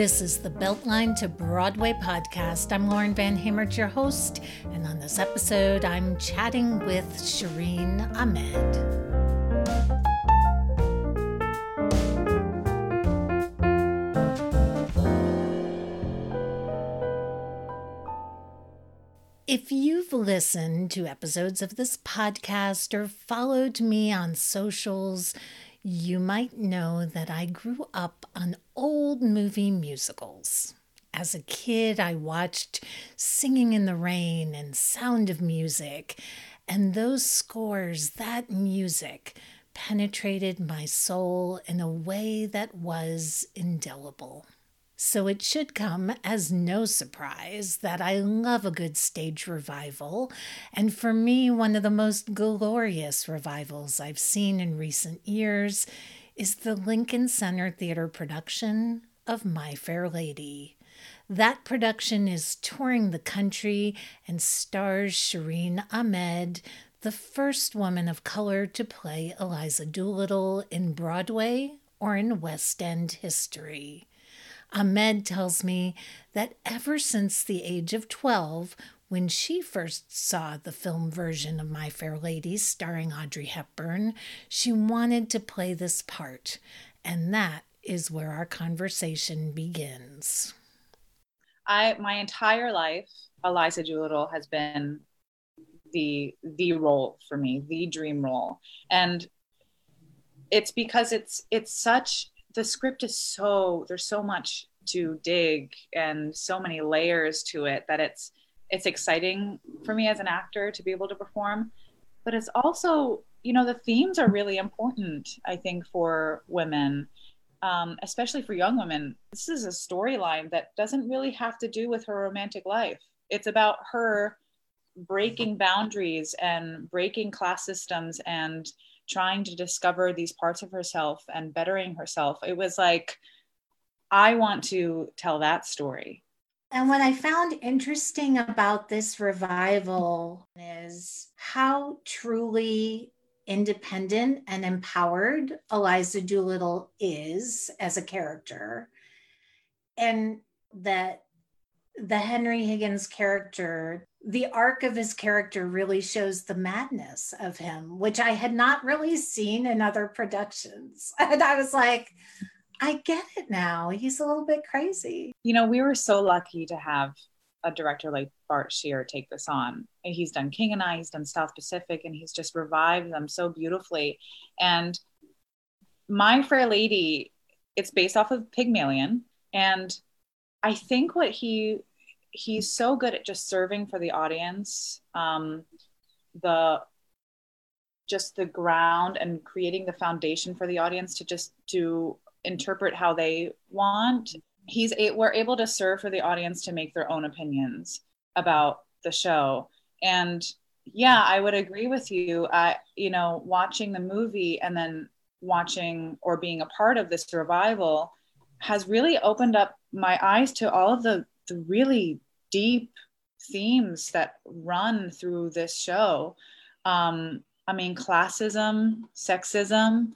This is the Beltline to Broadway podcast. I'm Lauren Van Hemert, your host, and on this episode, I'm chatting with Shireen Ahmed. If you've listened to episodes of this podcast or followed me on socials, you might know that I grew up on old movie musicals. As a kid, I watched Singing in the Rain and Sound of Music, and those scores, that music, penetrated my soul in a way that was indelible. So it should come as no surprise that I love a good stage revival, and for me, one of the most glorious revivals I've seen in recent years is the Lincoln Center Theater production of My Fair Lady. That production is touring the country and stars Shireen Ahmed, the first woman of color to play Eliza Doolittle in Broadway or in West End history. Ahmed tells me that ever since the age of 12, when she first saw the film version of My Fair Lady starring Audrey Hepburn, she wanted to play this part, and that is where our conversation begins. My entire life, Eliza Doolittle has been the role for me, the dream role, and it's because it's such. The script is there's so much to dig and so many layers to it that it's exciting for me as an actor to be able to perform. But it's also, the themes are really important, I think, for women, especially for young women. This is a storyline that doesn't really have to do with her romantic life. It's about her breaking boundaries and breaking class systems and trying to discover these parts of herself and bettering herself. It was like, I want to tell that story. And what I found interesting about this revival is how truly independent and empowered Eliza Doolittle is as a character. And that the Henry Higgins character, the arc of his character really shows the madness of him, which I had not really seen in other productions. And I was like, I get it now. He's a little bit crazy. We were so lucky to have a director like Bart Shear take this on. He's done King and I, he's done South Pacific, and he's just revived them so beautifully. And My Fair Lady, it's based off of Pygmalion. And I think what he's so good at just serving for the audience, the ground and creating the foundation for the audience to interpret how they want. We're able to serve for the audience to make their own opinions about the show. And yeah, I would agree with you. Watching the movie and then watching or being a part of this revival has really opened up my eyes to all of the really deep themes that run through this show. Classism, sexism,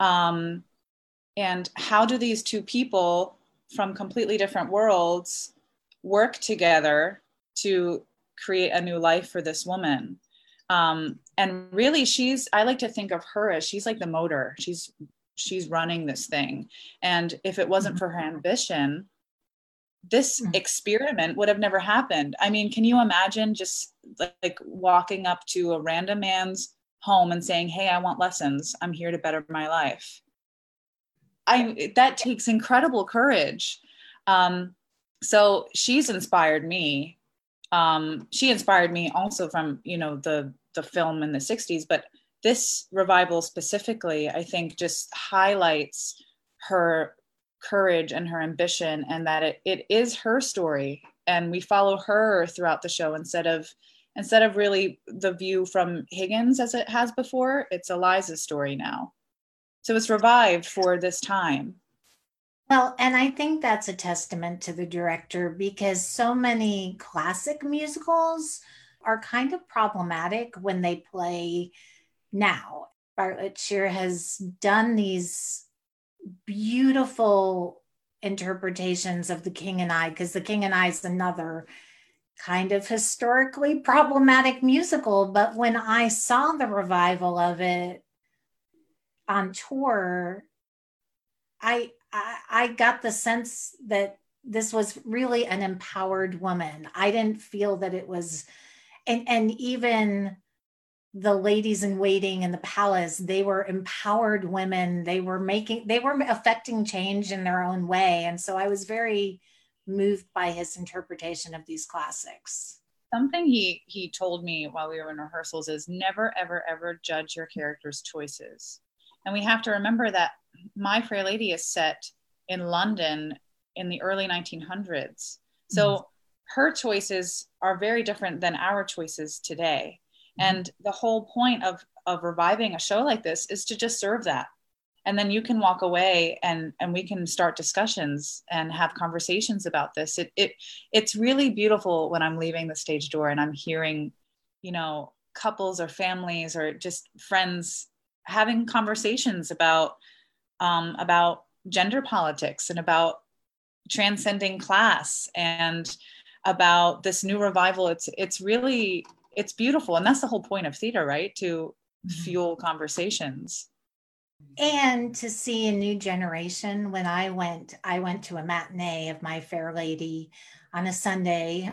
and how do these two people from completely different worlds work together to create a new life for this woman? And really, I like to think of her as she's like the motor. She's running this thing. And if it wasn't for her ambition, this experiment would have never happened. I mean, can you imagine just like walking up to a random man's home and saying, hey, I want lessons. I'm here to better my life. That takes incredible courage. So she's inspired me. She inspired me also from, the film in the 60s, but this revival specifically, I think, just highlights her courage and her ambition, and that it is her story, and we follow her throughout the show instead of really the view from Higgins as it has before. It's Eliza's story now. So it's revived for this time. Well, and I think that's a testament to the director, because so many classic musicals are kind of problematic when they play now. Bartlett Shear has done these beautiful interpretations of The King and I, because The King and I is another kind of historically problematic musical. But when I saw the revival of it on tour, I got the sense that this was really an empowered woman. I didn't feel that it was, and even the ladies in waiting in the palace, they were empowered women. They were affecting change in their own way. And so I was very moved by his interpretation of these classics. Something he told me while we were in rehearsals is never, ever, ever judge your character's choices. And we have to remember that My Fair Lady is set in London in the early 1900s. So her choices are very different than our choices today. And the whole point of reviving a show like this is to just serve that. And then you can walk away and we can start discussions and have conversations about this. It's really beautiful when I'm leaving the stage door and I'm hearing, you know, couples or families or just friends having conversations about gender politics and about transcending class and about this new revival. It's really, it's beautiful. And that's the whole point of theater, right? To fuel conversations. And to see a new generation. When I went to a matinee of My Fair Lady on a Sunday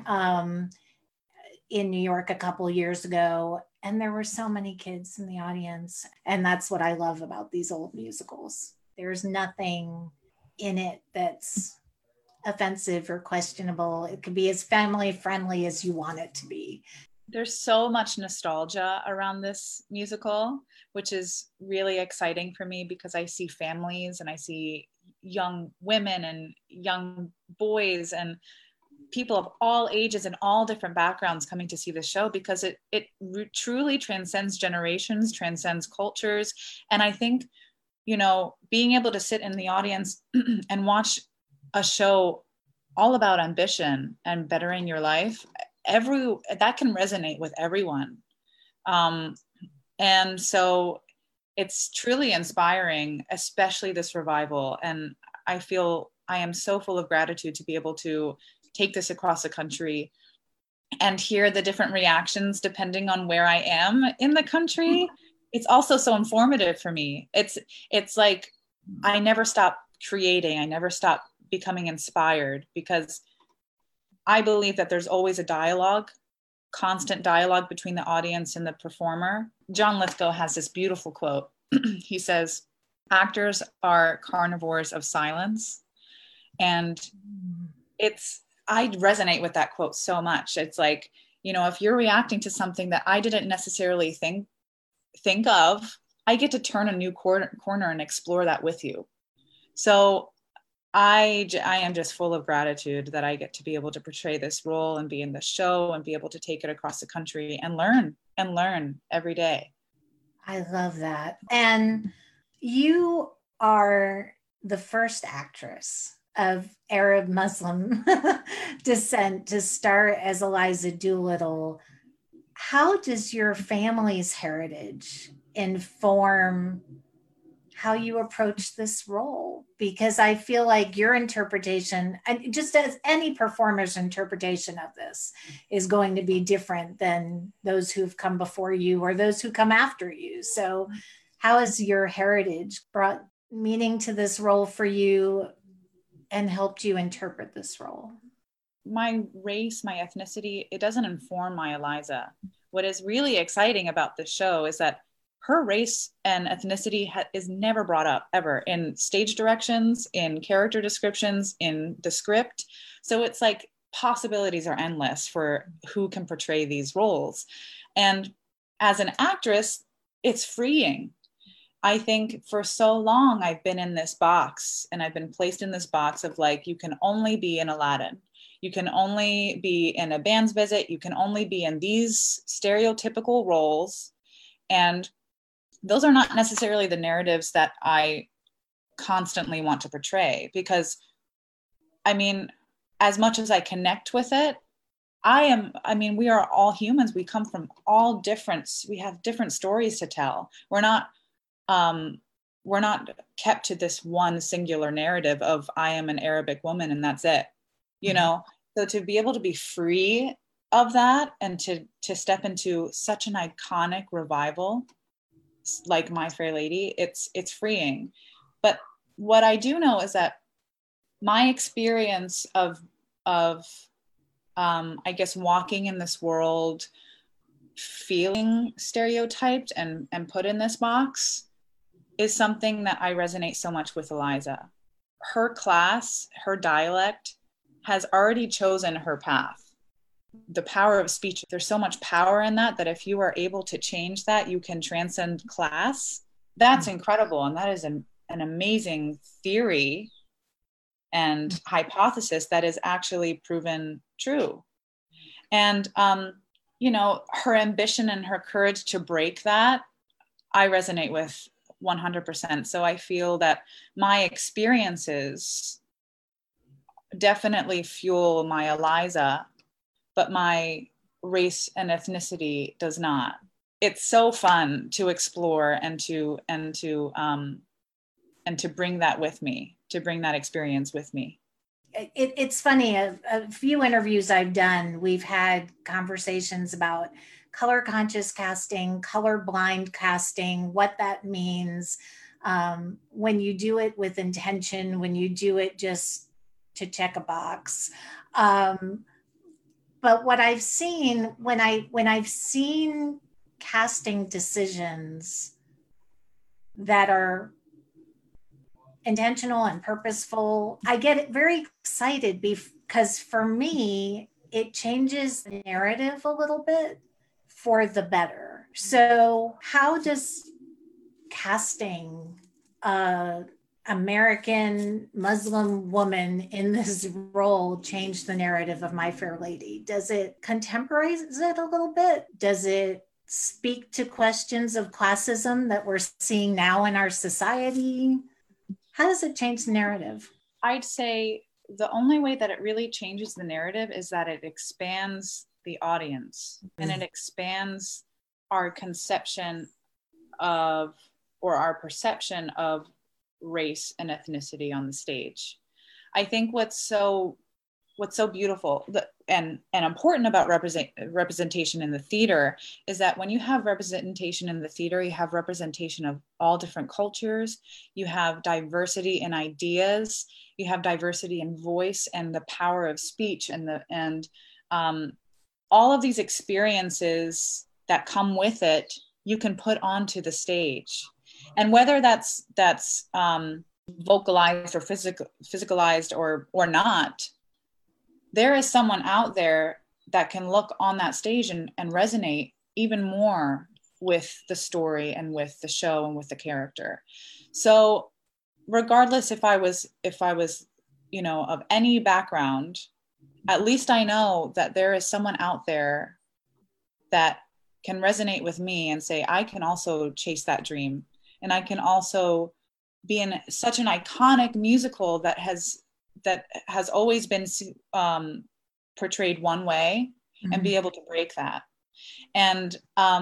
in New York a couple of years ago, and there were so many kids in the audience. And that's what I love about these old musicals. There's nothing in it that's offensive or questionable. It could be as family friendly as you want it to be. There's so much nostalgia around this musical, which is really exciting for me because I see families and I see young women and young boys and people of all ages and all different backgrounds coming to see the show because it truly transcends generations, transcends cultures. And I think, you know, being able to sit in the audience and watch a show all about ambition and bettering your life, that can resonate with everyone. And so it's truly inspiring, especially this revival. And I feel I am so full of gratitude to be able to take this across the country and hear the different reactions depending on where I am in the country. It's also so informative for me. It's like I never stop creating. I never stop becoming inspired because I believe that there's always a dialogue, constant dialogue between the audience and the performer. John Lithgow has this beautiful quote. He says, actors are carnivores of silence. And I resonate with that quote so much. It's like, you know, if you're reacting to something that I didn't necessarily think of, I get to turn a new corner and explore that with you. So I am just full of gratitude that I get to be able to portray this role and be in the show and be able to take it across the country and learn every day. I love that. And you are the first actress of Arab Muslim descent to star as Eliza Doolittle. How does your family's heritage inform how you approach this role? Because I feel like your interpretation, and just as any performer's interpretation of this, is going to be different than those who've come before you or those who come after you. So how has your heritage brought meaning to this role for you and helped you interpret this role? My race, my ethnicity, it doesn't inform my Eliza. What is really exciting about this show is that her race and ethnicity is never brought up ever in stage directions, in character descriptions, in the script. So it's like possibilities are endless for who can portray these roles. And as an actress, it's freeing. I think for so long I've been in this box and I've been placed in this box of like, you can only be in Aladdin. You can only be in A Band's Visit. You can only be in these stereotypical roles. And those are not necessarily the narratives that I constantly want to portray because, I mean, as much as I connect with it, we are all humans. We come from we have different stories to tell. We're not we're not kept to this one singular narrative of I am an Arabic woman and that's it, you know? So to be able to be free of that and to step into such an iconic revival like My Fair Lady, it's freeing. But what I do know is that my experience of I guess walking in this world, feeling stereotyped and put in this box, is something that I resonate so much with Eliza. Her class, her dialect has already chosen her path. The power of speech, there's so much power in that, that if you are able to change that, you can transcend class. That's incredible. And that is an amazing theory and hypothesis that is actually proven true. And, you know, her ambition and her courage to break that, I resonate with 100%. So I feel that my experiences definitely fuel my Eliza, but my race and ethnicity does not. It's so fun to explore and to bring that with me, to bring that experience with me. It's funny, a few interviews I've done, we've had conversations about color conscious casting, color blind casting, what that means, when you do it with intention, when you do it just to check a box. But what I've seen when I've seen casting decisions that are intentional and purposeful, I get very excited because for me, it changes the narrative a little bit for the better. So how does casting American Muslim woman in this role change the narrative of My Fair Lady? Does it contemporize it a little bit? Does it speak to questions of classism that we're seeing now in our society? How does it change the narrative? I'd say the only way that it really changes the narrative is that it expands the audience and it expands our conception of, or our perception of, race and ethnicity on the stage. I think what's so beautiful and important about representation in the theater is that when you have representation in the theater, you have representation of all different cultures, you have diversity in ideas, you have diversity in voice and the power of speech and all of these experiences that come with it, you can put onto the stage. And whether that's vocalized or physicalized or not, there is someone out there that can look on that stage and resonate even more with the story and with the show and with the character. So regardless if I was, you know, of any background, at least I know that there is someone out there that can resonate with me and say, I can also chase that dream. And I can also be in such an iconic musical that has always been portrayed one way, and be able to break that. And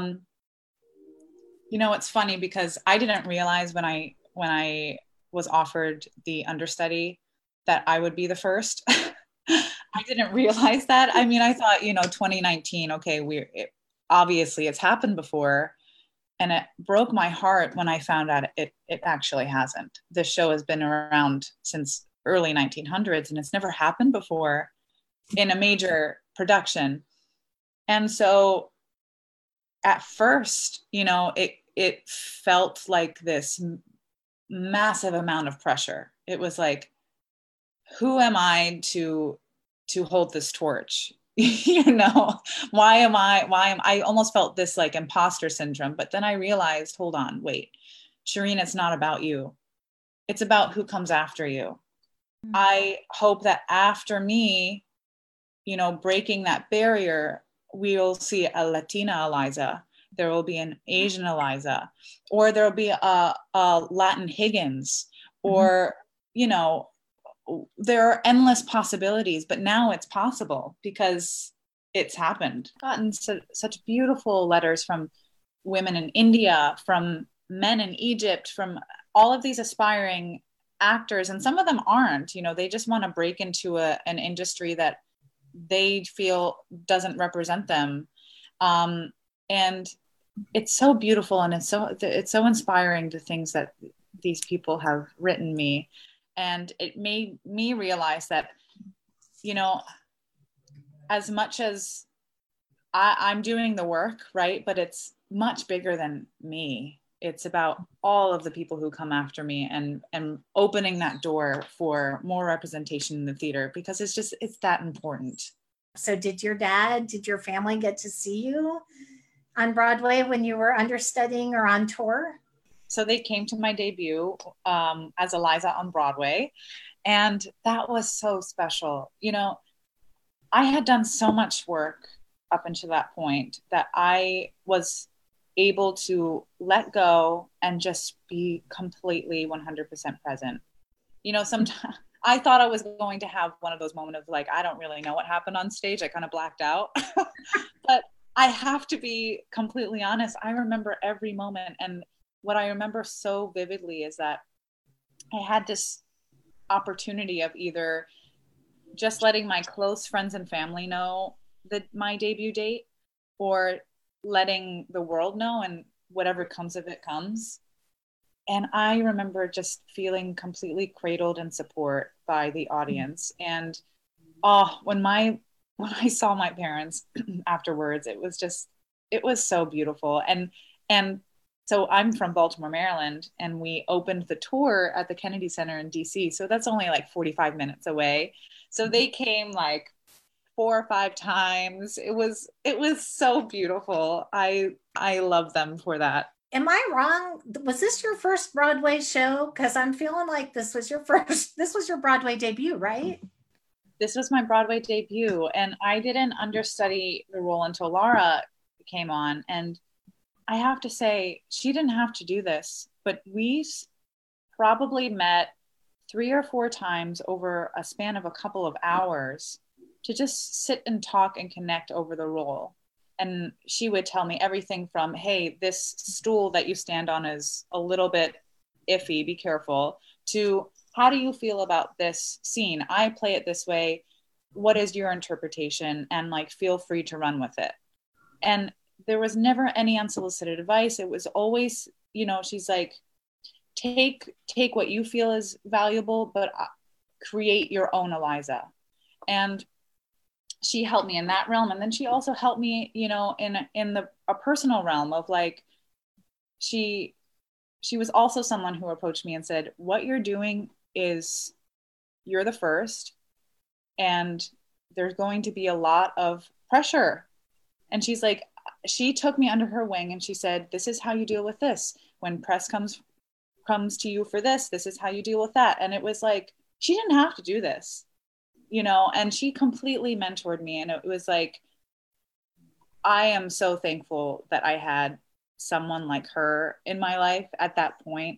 you know, it's funny because I didn't realize when I was offered the understudy that I would be the first. I didn't realize that. I mean, I thought, you know, 2019, okay, obviously it's happened before. And it broke my heart when I found out it actually hasn't. This show has been around since early 1900s and it's never happened before in a major production. And so at first, you know, it felt like this massive amount of pressure. It was like, who am I to hold this torch? You know, why am I almost felt this like imposter syndrome. But then I realized, hold on, wait, Shireen, it's not about you. It's about who comes after you. I hope that after me, you know, breaking that barrier, we'll see a Latina Eliza, there will be an Asian Eliza, or there'll be a Latin Higgins, or, you know, there are endless possibilities, but now it's possible because it's happened. I've gotten such beautiful letters from women in India, from men in Egypt, from all of these aspiring actors, and some of them aren't, they just want to break into an industry that they feel doesn't represent them. And it's so beautiful, and it's so inspiring, the things that these people have written me. And it made me realize that, as much as I'm doing the work, right, but it's much bigger than me. It's about all of the people who come after me, and opening that door for more representation in the theater, because it's that important. So did your family get to see you on Broadway when you were understudying or on tour? So they came to my debut as Eliza on Broadway, and that was so special. I had done so much work up until that point that I was able to let go and just be completely 100% present. Sometimes I thought I was going to have one of those moments of like, I don't really know what happened on stage. I kind of blacked out. But I have to be completely honest. I remember every moment. And what I remember so vividly is that I had this opportunity of either just letting my close friends and family know my debut date, or letting the world know, and whatever comes of it comes. And I remember just feeling completely cradled in support by the audience. And when I saw my parents afterwards, it was so beautiful. And so I'm from Baltimore, Maryland, and we opened the tour at the Kennedy Center in DC. So that's only like 45 minutes away. So they came like 4 or 5 times. It was so beautiful. I love them for that. Am I wrong? Was this your first Broadway show? Because I'm feeling like this was your Broadway debut, right? This was my Broadway debut, and I didn't understudy the role until Laura came on. And I have to say, she didn't have to do this, but we probably met 3 or 4 times over a span of a couple of hours to just sit and talk and connect over the role. And she would tell me everything from, hey, this stool that you stand on is a little bit iffy, be careful, to how do you feel about this scene? I play it this way. What is your interpretation? And like, feel free to run with it. And there was never any unsolicited advice. It was always, she's like, take what you feel is valuable, but create your own Eliza. And she helped me in that realm. And then she also helped me, in a personal realm of like, she was also someone who approached me and said, what you're doing is, you're the first, and there's going to be a lot of pressure. And she's like, she took me under her wing and she said, this is how you deal with this. When press comes to you for this is how you deal with that. And it was like, she didn't have to do this. And she completely mentored me. And it was like, I am so thankful that I had someone like her in my life at that point,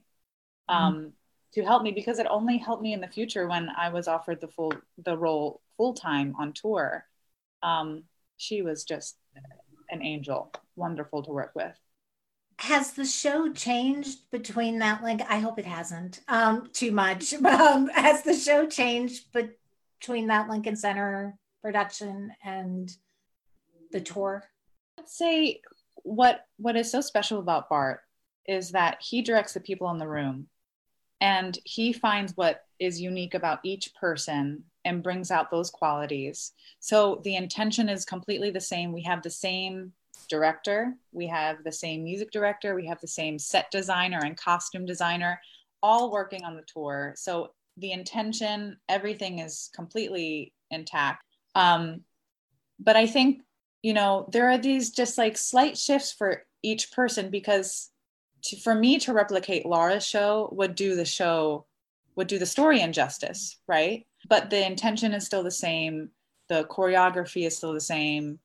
to help me, because it only helped me in the future when I was offered the role full-time on tour. She was just an angel, wonderful to work with. Has the show changed between that? Like, I hope it hasn't too much. Has the show changed between that Lincoln Center production and the tour? I'd say what is so special about Bart is that he directs the people in the room, and he finds what is unique about each person and brings out those qualities. So the intention is completely the same. We have the same director, we have the same music director, we have the same set designer and costume designer, all working on the tour. So the intention, everything is completely intact. But I think, there are these just like slight shifts for each person, because for me to replicate Laura's show would do the story injustice, right? But the intention is still the same. The choreography is still the same.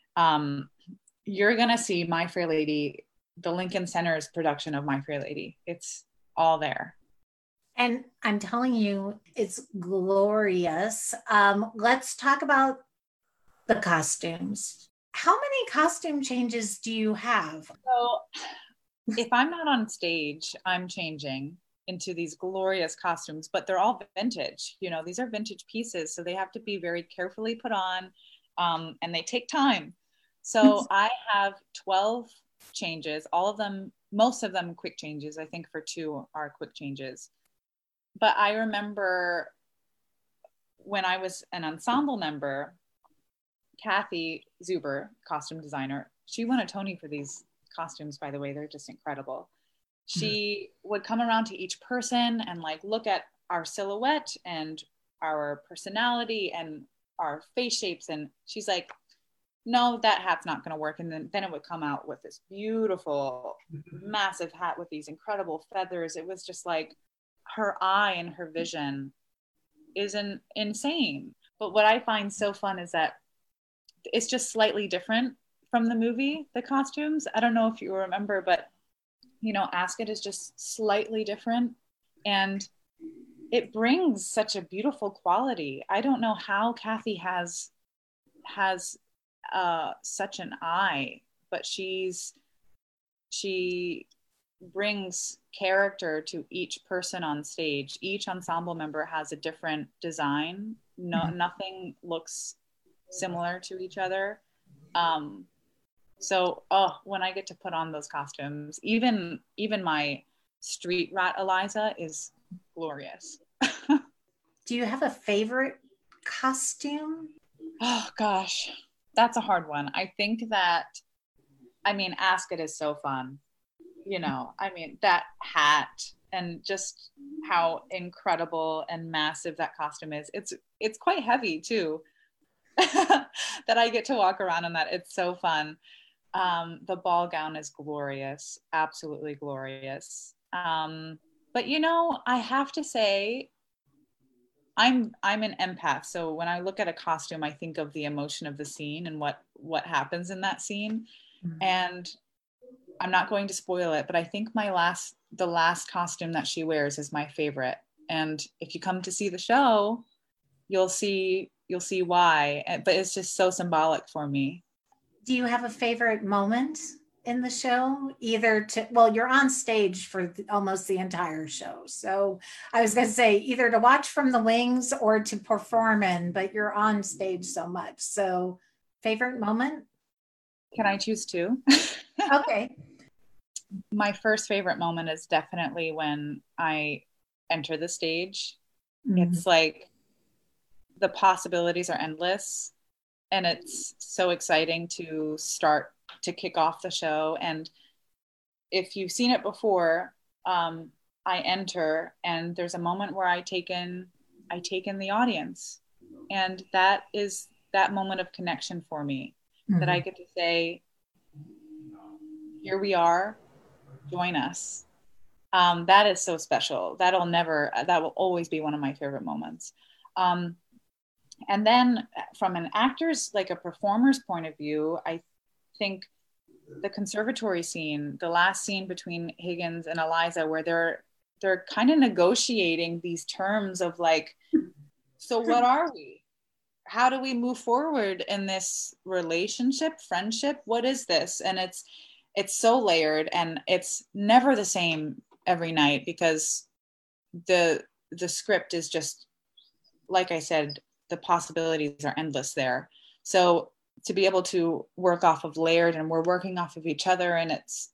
You're going to see My Fair Lady, the Lincoln Center's production of My Fair Lady. It's all there. And I'm telling you, it's glorious. Let's talk about the costumes. How many costume changes do you have? So if I'm not on stage, I'm changing. into these glorious costumes, but they're all vintage. These are vintage pieces, so they have to be very carefully put on, and they take time. So I have 12 changes, all of them, most of them quick changes. I think for 2 are quick changes. But I remember when I was an ensemble member, Kathy Zuber, costume designer, she won a Tony for these costumes, by the way. They're just incredible. She would come around to each person and like look at our silhouette and our personality and our face shapes. And she's like, no, that hat's not going to work. And then it would come out with this beautiful, massive hat with these incredible feathers. It was just like her eye and her vision isn't insane. But what I find so fun is that it's just slightly different from the movie, the costumes. I don't know if you remember, but Ascot is just slightly different, and it brings such a beautiful quality. I don't know how Kathy has such an eye, but she brings character to each person on stage. Each ensemble member has a different design. Nothing looks similar to each other. So when I get to put on those costumes, even my street rat Eliza is glorious. Do you have a favorite costume? Oh gosh, that's a hard one. I think that, Ascot is so fun. That hat and just how incredible and massive that costume is. It's quite heavy too. That I get to walk around in that. It's so fun. The ball gown is glorious, absolutely glorious. But I have to say, I'm an empath. So when I look at a costume, I think of the emotion of the scene and what happens in that scene. And I'm not going to spoil it, but I think the last costume that she wears is my favorite. And if you come to see the show, you'll see why. But it's just so symbolic for me. Do you have a favorite moment in the show? You're on stage for almost the entire show. So I was going to say either to watch from the wings or to perform in, but you're on stage so much. So favorite moment? Can I choose 2? Okay. My first favorite moment is definitely when I enter the stage. It's like the possibilities are endless, and it's so exciting to start to kick off the show. And if you've seen it before, I enter and there's a moment where I take in the audience, and that is that moment of connection for me, that I get to say, here we are, join us. That is so special. That will always be one of my favorite moments. And then from an actor's, like a performer's point of view, I think the conservatory scene, the last scene between Higgins and Eliza, where they're kind of negotiating these terms of like, so what are we? How do we move forward in this relationship, friendship? What is this? And it's so layered, and it's never the same every night, because the script is just, like I said, the possibilities are endless there. So to be able to work off of layered, and we're working off of each other, and it's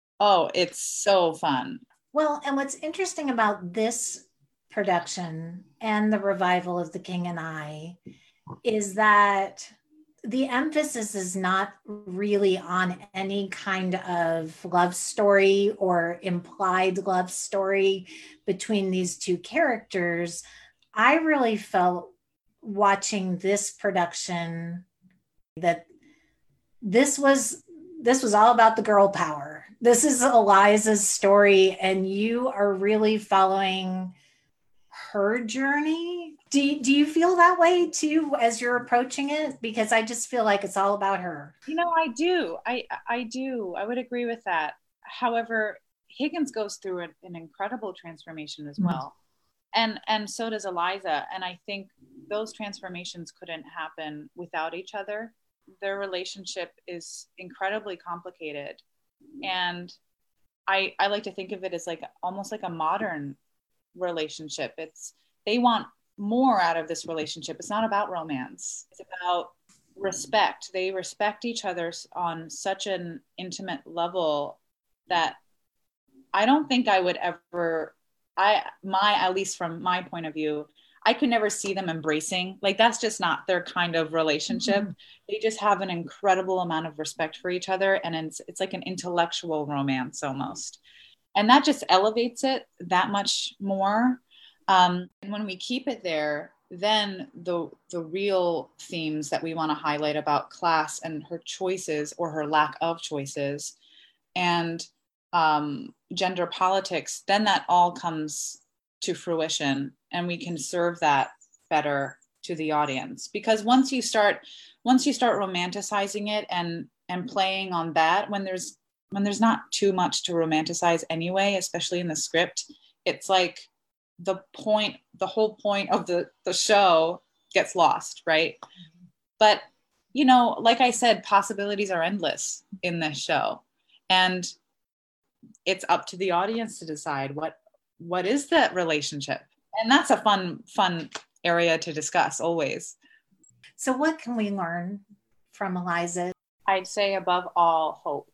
so fun. Well, and what's interesting about this production and the revival of The King and I is that the emphasis is not really on any kind of love story or implied love story between these two characters. I really felt watching this production that this was all about the girl power. This is Eliza's story, and you are really following her journey. Do you feel that way too as you're approaching it? Because I just feel like it's all about her. I do. I do. I would agree with that. However, Higgins goes through an incredible transformation as well. And so does Eliza. And I think those transformations couldn't happen without each other. Their relationship is incredibly complicated. And I like to think of it as like almost like a modern relationship. They want more out of this relationship. It's not about romance. It's about respect. They respect each other on such an intimate level that I don't think I would ever, at least from my point of view, I could never see them embracing. Like, that's just not their kind of relationship. Mm-hmm. They just have an incredible amount of respect for each other. And it's like an intellectual romance almost. And that just elevates it that much more. And when we keep it there, then the real themes that we want to highlight about class and her choices or her lack of choices and gender politics, then that all comes to fruition, and we can serve that better to the audience. Because once you start romanticizing it and playing on that, when there's not too much to romanticize anyway, especially in the script, it's like the whole point of the show gets lost, right? But, you know, like I said, possibilities are endless in this show, and it's up to the audience to decide what is that relationship. And that's a fun area to discuss always. So what can we learn from Eliza? I'd say above all, hope.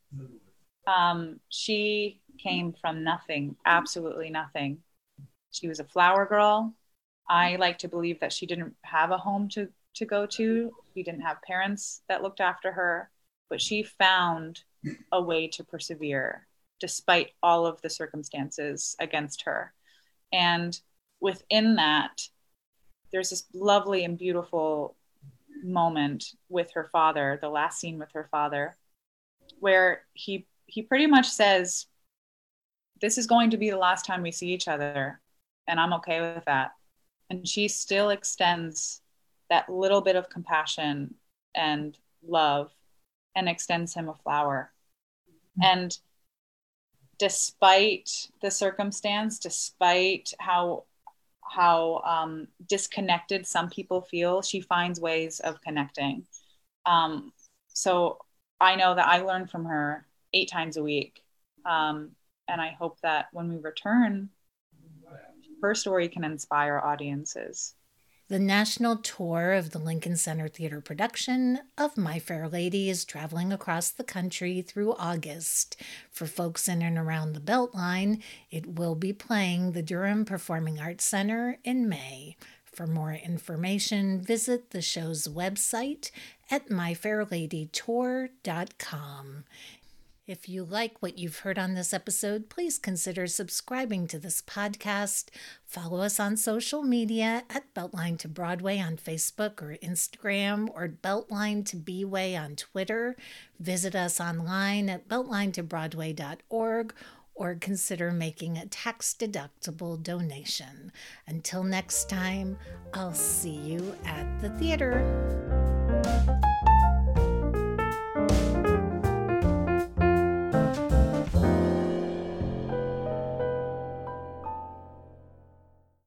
She came from nothing, absolutely nothing. She was a flower girl. I like to believe that she didn't have a home to go to. She didn't have parents that looked after her, but she found a way to persevere despite all of the circumstances against her. And within that, there's this lovely and beautiful moment with her father, the last scene with her father, where he pretty much says, this is going to be the last time we see each other, and I'm okay with that. And she still extends that little bit of compassion and love and extends him a flower. And despite the circumstance, despite how disconnected some people feel, she finds ways of connecting. So I know that I learn from her 8 times a week. And I hope that when we return, her story can inspire audiences. The national tour of the Lincoln Center Theater production of My Fair Lady is traveling across the country through August. For folks in and around the Beltline, it will be playing the Durham Performing Arts Center in May. For more information, visit the show's website at myfairladytour.com. If you like what you've heard on this episode, please consider subscribing to this podcast. Follow us on social media at Beltline to Broadway on Facebook or Instagram, or Beltline to B-Way on Twitter. Visit us online at beltlinetobroadway.org, or consider making a tax-deductible donation. Until next time, I'll see you at the theater.